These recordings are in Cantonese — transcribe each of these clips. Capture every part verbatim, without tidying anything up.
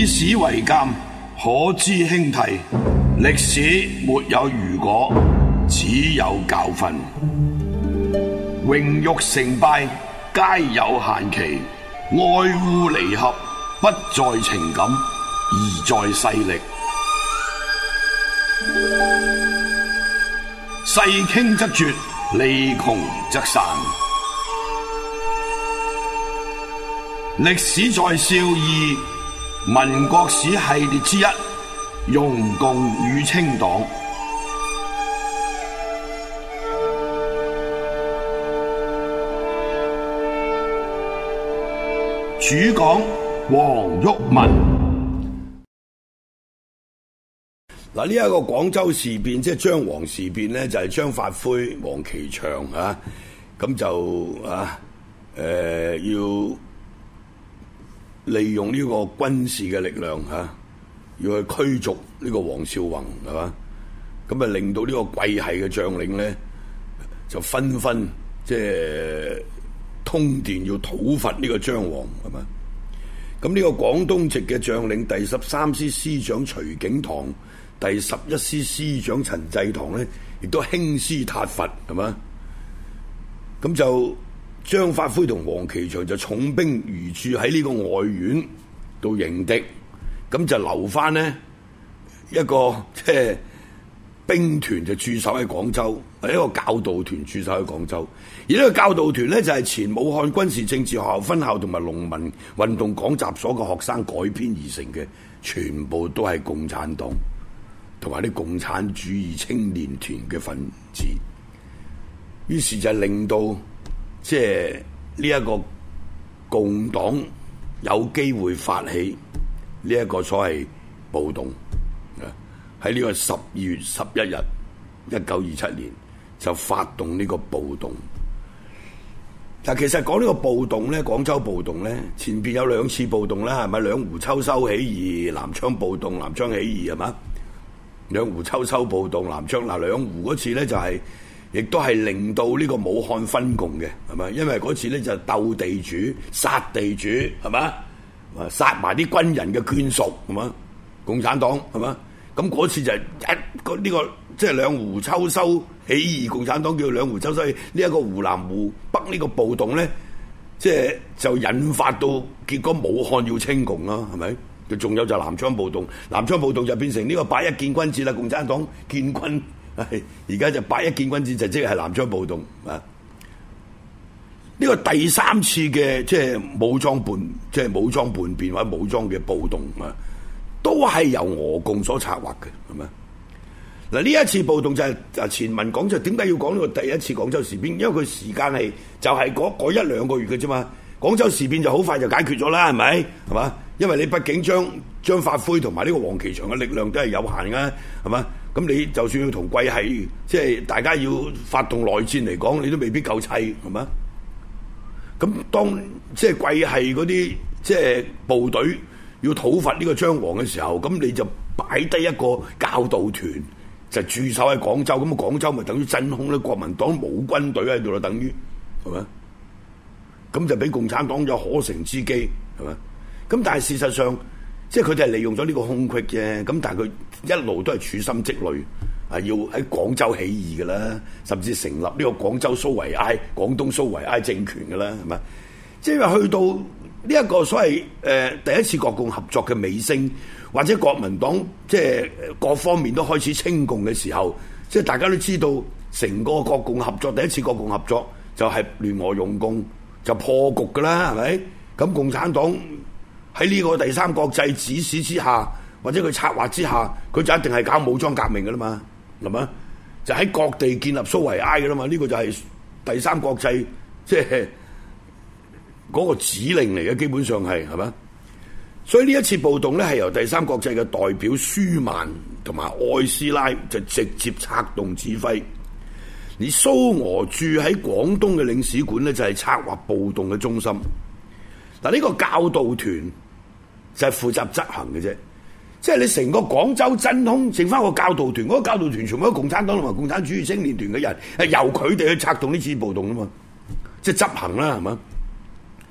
史為鑑，可知興替。歷史沒有如果，只有教訓。榮辱成敗皆有限期，愛惡離合不在情感，而在勢力。勢傾則絕，利窮則散。歷史在笑二民國史系列之一，容共與清黨。主講黃毓民。嗱，呢一個廣州事變，即係張黃事變咧，就係、是、張發奎、黃琪翔啊，咁就啊，誒、呃、要利用呢個軍事嘅力量嚇、啊，要去驅逐呢個黃紹竑，係嘛？咁啊，令到呢個桂系嘅將領咧，就紛紛即係通電要討伐呢個張黃，係嘛？咁呢個廣東籍嘅將領，第十三師師長徐景堂、第十一師師長陳濟棠咧，亦都興師撻伐，係嘛？咁就張發奎同黃琪翔就重兵如駐喺呢個外縣度迎敵，咁就留翻呢一個即係兵團就駐守喺廣州，係一個教導團駐守喺廣州。而呢個教導團呢，就係前武漢軍事政治學校分校同埋農民運動講習所嘅學生改編而成嘅，全部都係共產黨同埋啲共產主義青年團嘅分子。於是就令到即係呢一個共黨有機會發起呢一個所謂暴動，喺呢個十二月十一日一九二七年就發動呢個暴動。但其實講呢個暴動咧，廣州暴動咧，前邊有兩次暴動啦，係咪？兩湖秋收起義、南昌暴動、南昌起義係嘛？兩湖秋收暴動、南昌嗱，兩湖嗰次咧就係、是。亦都係令到呢個武漢分共嘅，係咪？因為嗰次咧就鬥地主、殺地主，係嘛？殺埋啲軍人嘅眷屬，係嘛？共產黨係嘛？咁嗰次就一個呢個即係兩湖秋收起義，共產黨叫兩湖秋收起義。呢一個湖南湖北呢個暴動咧，即係就引發到結果武漢要清共啦，係咪？佢仲有就南昌暴動，南昌暴動就變成呢個八一建軍節啦，共產黨建軍。而家就八一建軍節就即係南昌暴動啊！呢個第三次嘅即係武裝叛，即係武裝叛變或者武裝嘅暴動啊，都係由俄共所策劃嘅，係咪？嗱，呢一次暴動就係啊前文講就點解要講呢個第一次廣州事變？因為佢時間係就係嗰一兩個月嘅啫嘛。廣州事變就好快就解決咗啦，係咪？係嘛？因為你畢竟將張發奎同埋呢個黃琪翔嘅力量都係有限嘅，係嘛？咁你就算要同桂系，即係大家要發動內戰嚟講，你都未必夠砌，係嘛？咁當即係桂系嗰啲即係部隊要討伐呢個張黃嘅時候，咁你就擺低一個教導團，就駐守喺廣州。咁廣州咪等於真空咧？國民黨冇軍隊喺度啦，等於係嘛？咁就俾共產黨有可乘之機，係嘛？咁但係事實上，即係佢哋係利用咗呢個空隙啫。咁但係佢一路都係處心積慮，係要喺廣州起義㗎啦，甚至成立呢個廣州蘇維埃、廣東蘇維埃政權㗎啦，係咪？即係話去到呢一個所謂誒、呃、第一次國共合作嘅尾聲，或者國民黨即係各方面都開始清共嘅時候，即係大家都知道，成個國共合作第一次國共合作就係聯俄容共就破局㗎啦，係咪？咁共產黨喺呢個第三國際指使之下，或者佢策劃之下，佢就一定係搞武裝革命㗎啦嘛，係嘛？就喺各地建立蘇維埃㗎啦嘛，呢、這個就係第三國際即係嗰個指令嚟嘅，基本上係係嘛？所以呢一次暴動咧，係由第三國際嘅代表舒曼同埋愛斯拉就直接策動指揮，而蘇俄駐喺廣東嘅領事館咧就係策劃暴動嘅中心。嗱，呢個教導團就係負責執行嘅啫，即係你成個廣州真空剩翻個教導團，嗰、那個教導團全部都共產黨同埋共產主義青年團嘅人，係由佢哋去策動呢次暴動啊嘛，即係執行啦，係嘛？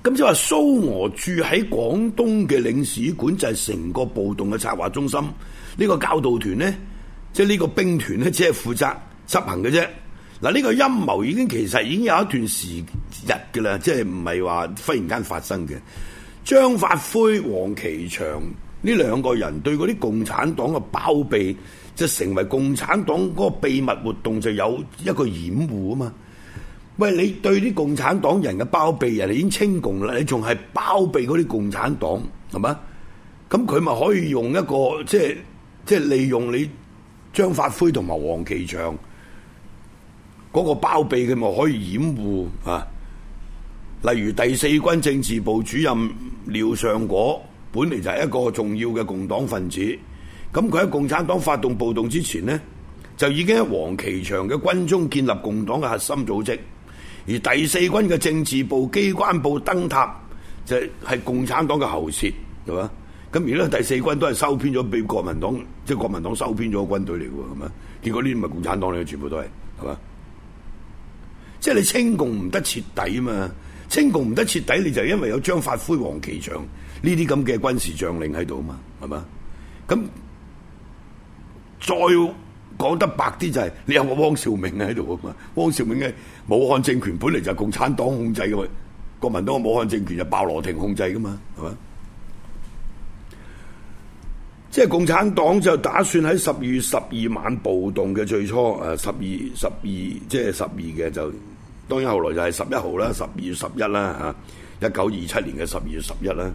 咁即係話蘇俄駐喺廣東嘅領事館就係成個暴動嘅策劃中心，呢、這個教導團呢，即係呢個兵團呢，只係負責執行嘅啫。嗱，呢個陰謀已經其實已經有一段時日嘅啦，即係唔係話忽然間發生嘅。張發奎、黃琪翔呢兩個人對嗰啲共產黨嘅包庇，就成為共產黨嗰個秘密活動就有一個掩護啊嘛。喂，你對啲共產黨人嘅包庇，人哋已經清共啦，你仲係包庇嗰啲共產黨係嘛？咁佢咪可以用一個即係即係利用你張發奎同埋黃琪翔嗰個包庇，佢咪可以掩護啊？例如第四軍政治部主任廖尚果，本嚟就係一個重要嘅共黨分子。咁佢喺共產黨發動暴動之前呢，就已經喺黃琪翔嘅軍中建立共黨嘅核心組織。而第四軍嘅政治部、機關部燈塔就係共產黨嘅喉舌，係嘛？咁而家第四軍都係收編咗俾國民黨，即係國民黨收編咗個軍隊嚟喎，係嘛？結果呢啲咪共產黨嚟嘅，全部都係，係嘛？即係你清共唔得徹底啊嘛！清共唔得徹底，你就因為有張發奎、黃琪翔呢啲咁嘅軍事將領喺度啊嘛，係嘛？咁再講得白啲就係、是、你有個汪兆銘喺度啊嘛，汪兆銘嘅武漢政權本嚟就係共產黨控制嘅嘛，國民黨嘅武漢政權就鮑羅廷控制噶嘛，係嘛？即係共產黨就打算喺十二月十二晚暴動嘅最初，誒十二十二即係十二嘅就，當然後來就係十一號啦，十二月十一啦嚇，一九二七年嘅十二月十一啦。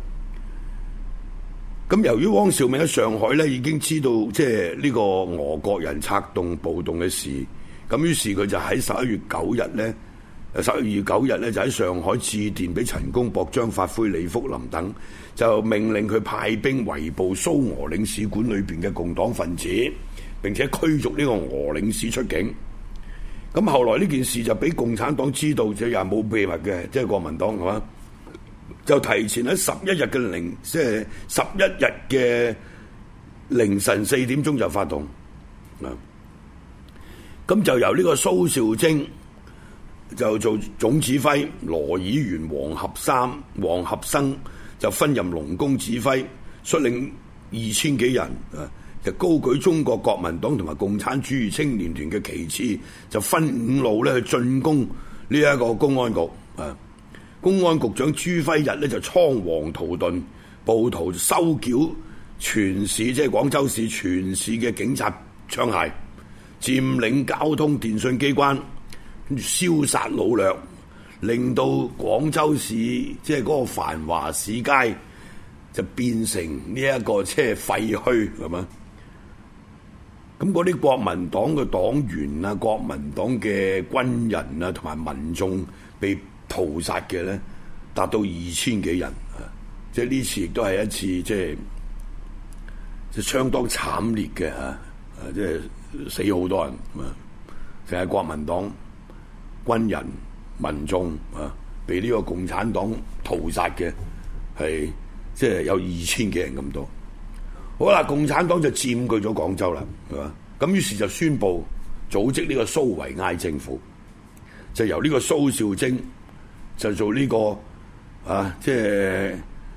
咁由於汪兆銘喺上海咧已經知道即係呢個俄國人策動暴動嘅事，咁於是佢就喺十一月九日咧，十一月九日咧就喺上海致電俾陳公博、張發奎、李福林等，就命令佢派兵圍捕蘇俄領事館裏邊嘅共黨分子，並且驅逐呢個俄領事出境。咁後來呢件事就俾共產黨知道，就又冇秘密嘅，即係國民黨係嘛？就提前喺十一日嘅零，即係十一日嘅凌晨四點鐘就發動，啊，咁就由呢個蘇兆徵就做總指揮，羅以元、黃合三、黃合生就分任龍宮指揮，率領二千幾人，啊，就高舉中國國民黨同埋共產主義青年團嘅旗幟，就分五路咧去進攻呢一個公安局，啊。公安局長朱輝日咧就倉皇逃遁，暴徒收繳全市，即係廣州市全市嘅警察槍械，佔領交通電信機關，跟住燒殺擄掠，令到廣州市即係嗰個繁華市街就變成呢一個即係廢墟，係嘛？咁嗰啲國民黨嘅黨員啊、國民黨嘅軍人啊同埋民眾被屠殺嘅咧，達到二千幾人啊！即係呢次亦都係一次即係即係相當慘烈嘅嚇，啊！即係死好多人啊！淨係國民黨軍人、民眾啊，被呢個共產黨屠殺嘅係即係有二千幾人咁多。好啦，共產黨就佔據咗廣州啦，係嘛？咁於是就宣布組織呢個蘇維埃政府，就由呢個蘇兆徵就做呢、這個啊，即係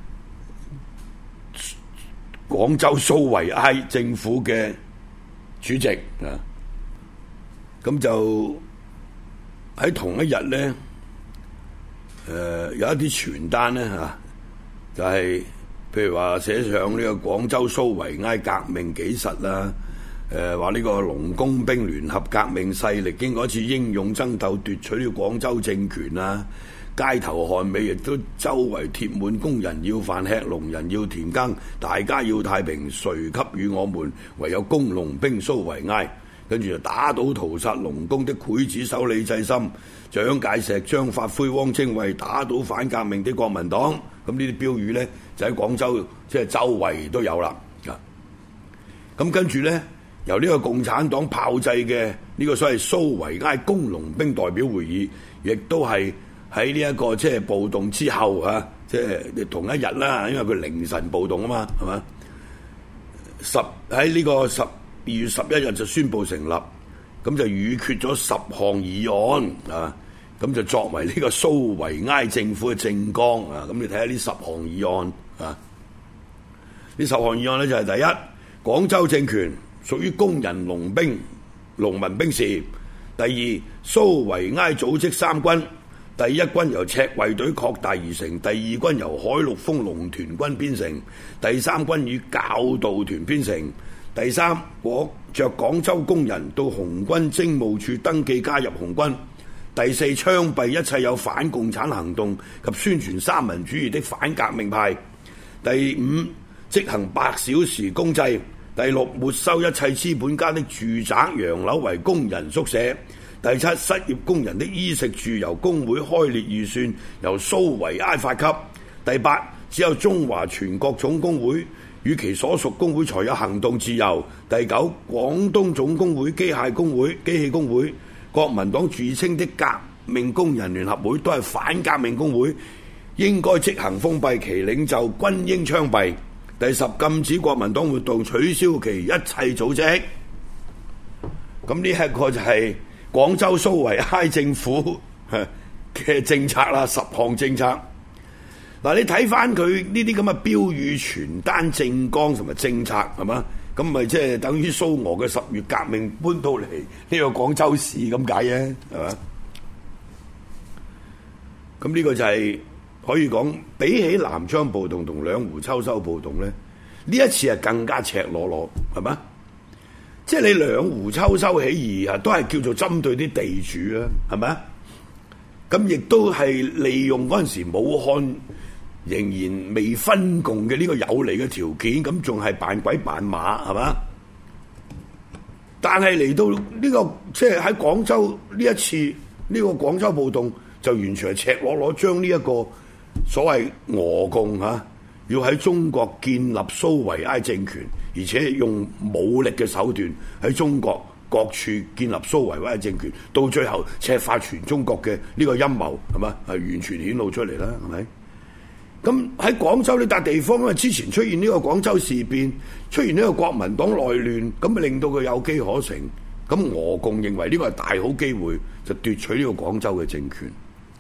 廣州蘇維埃政府嘅主席啊。咁就喺同一日咧，誒、呃、有一啲傳單咧嚇、啊，就係、是、譬如話寫上呢個廣州蘇維埃革命紀實啦。誒話呢個龍工兵聯合革命勢力經過一次英勇爭鬥奪取呢個廣州政權啊！街頭巷尾亦都周圍貼滿工人要飯吃，農人要田耕，大家要太平，誰給予我們？唯有工農兵蘇維埃。跟住就打倒屠殺農工的劊子手李濟深、蔣介石、張發奎、汪精衛，打倒反革命的國民黨。咁呢啲標語咧就喺廣州即係周圍都有啦。咁跟住咧。由呢個共產黨炮製嘅呢個所謂蘇維埃工農兵代表會議，亦都係喺呢一個即係暴動之後啊，即係同一日啦，因為佢凌晨暴動啊嘛，係嘛？十喺呢個十二月十一日就宣布成立，咁就議決咗十項議案啊， 咁就作為呢個蘇維埃政府嘅政綱啊。咁你睇下呢十項議案啊，呢十項議案呢，就係第一，廣州政權屬於工人農兵農民兵事業；第二，蘇維埃組織三軍，第一軍由赤衛隊擴大而成，第二軍由海陸豐龍團軍編成，第三軍與教導團編成。第三，廣着廣州工人到紅軍政務處登記加入紅軍。第四，槍斃一切有反共產行動及宣傳三民主義的反革命派。第五，即行八小時工制。第六，沒收一切資本家的住宅洋樓為工人宿舍。第七，失業工人的衣食住由工會開列預算，由蘇維埃發給。第八，只有中華全國總工會與其所屬工會才有行動自由。第九，廣東總工會、機械工會、機器工會、國民黨自稱的革命工人聯合會都係反革命工會，應該即行封閉，其領袖均應槍斃。第十，禁止國民黨活動，取消其一切組織。咁呢一個就係廣州蘇維埃政府嘅政策啦，十項政策。嗱，你睇翻佢呢啲咁嘅標語、傳單、政綱同埋政策，係嘛？咁咪即係等於蘇俄嘅十月革命搬到嚟呢個廣州市咁解嘅，係嘛？咁呢個就係、是、可以講，比起南昌暴動同兩湖秋收暴動咧，呢一次係更加赤裸裸，係嘛？即係你兩湖秋收起義啊，都係叫做針對啲地主啊，係咪？咁亦都係利用嗰陣時武漢仍然未分共嘅呢個有利嘅條件，咁仲係扮鬼扮馬，係嘛？但係嚟到呢、這個即係喺廣州呢一次呢、這個廣州暴動，就完全係赤裸裸將呢一個所謂俄共嚇、啊、要喺中國建立蘇維埃政權，而且用武力嘅手段喺中國各處建立蘇維埃政權，到最後赤化全中國嘅呢個陰謀，係嘛？係完全顯露出嚟啦，係咪？咁喺廣州呢笪地方，因為之前出現呢個廣州事變，出現呢個國民黨內亂，咁咪令到佢有機可乘。咁俄共認為呢個係大好機會，就奪取呢個廣州嘅政權。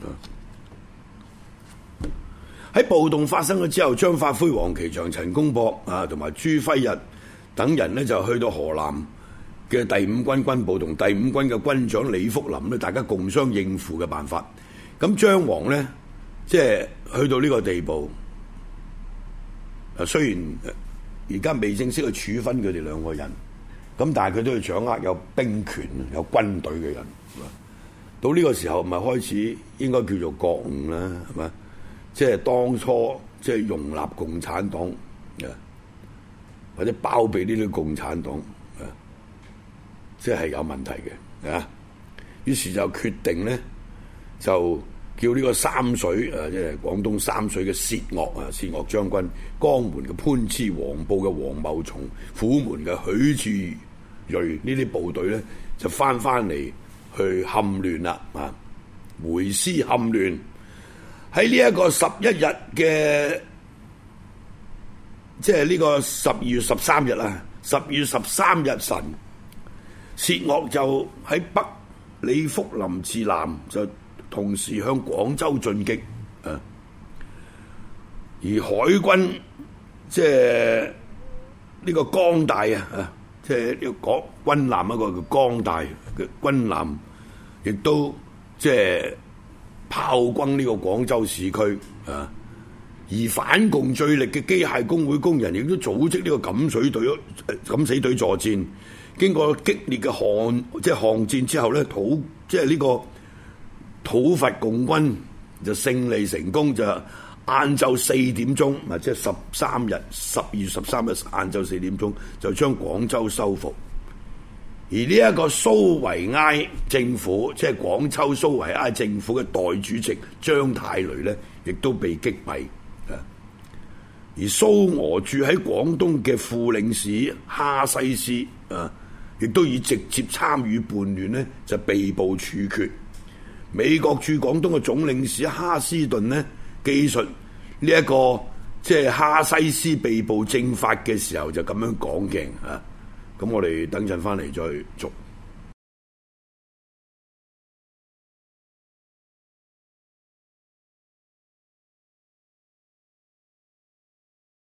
喺暴動發生咗之後，張發奎、黃琪翔、陳公博啊，同埋朱輝日等人呢，就去到河南嘅第五軍軍部同第五軍嘅軍長李福林呢，大家共商應付嘅辦法。咁張黃呢，即係去到呢個地步，啊，雖然而家未正式去處分佢哋兩個人，咁但係佢都要掌握有兵權、有軍隊嘅人。到呢個時候，咪開始應該叫做覺悟啦，係嘛？即係當初即係容納共產黨啊，或者包庇呢啲共產黨啊，即係有問題嘅啊。於是就決定咧，就叫呢個三水啊，即係廣東三水嘅薛岳啊，薛岳將軍、江門嘅潘熾、黃埔嘅黃茂松、虎門嘅許志瑞呢啲部隊咧，就翻翻嚟去撼亂啦啊，回師撼亂。喺呢一個十一日嘅，即係呢個十二月十三日啊，十二月十三日晨，薛岳就喺北，李福林自南，就同時向廣州進擊啊。而海軍即係呢個江大啊，即係呢個軍艦一個叫江大嘅軍艦，亦都即係炮轟呢個廣州市區啊！而反共最力嘅機械工會工人亦都組織呢個敢死隊、敢死隊作戰。經過激烈嘅巷即係巷戰之後咧，討即係呢個討伐共軍就勝利成功，就晏晝四點鐘，啊即係十三日十二月十三日晏晝四點鐘就將廣州收復。而呢一個蘇維埃政府，即係廣州蘇維埃政府嘅代主席張太雷呢，亦都被擊斃。而蘇俄駐喺廣東嘅副領事哈西斯啊，亦都以直接參與叛亂呢，就被捕處決。美國駐廣東嘅總領事哈斯頓呢，記述呢一個即係哈西斯被捕正法嘅時候，就咁樣講嘅啊。咁我哋等陣翻嚟再續。